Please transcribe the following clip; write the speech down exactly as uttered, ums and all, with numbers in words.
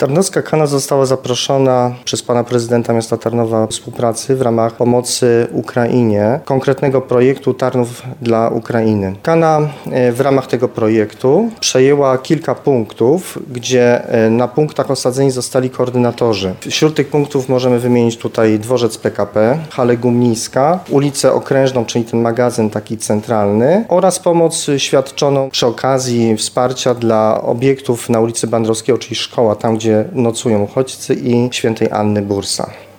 Tarnowska Kana została zaproszona przez pana prezydenta miasta Tarnowa do współpracy w ramach pomocy Ukrainie, konkretnego projektu Tarnów dla Ukrainy. Kana w ramach tego projektu przejęła kilka punktów, gdzie na punktach osadzeni zostali koordynatorzy. Wśród tych punktów możemy wymienić tutaj dworzec P K P, halę Gumniska, ulicę Okrężną, czyli ten magazyn taki centralny oraz pomoc świadczoną przy okazji wsparcia dla obiektów na ulicy Bandrowskiego, czyli szkoła, tam gdzie nocują uchodźcy, i Świętej Anny Bursa.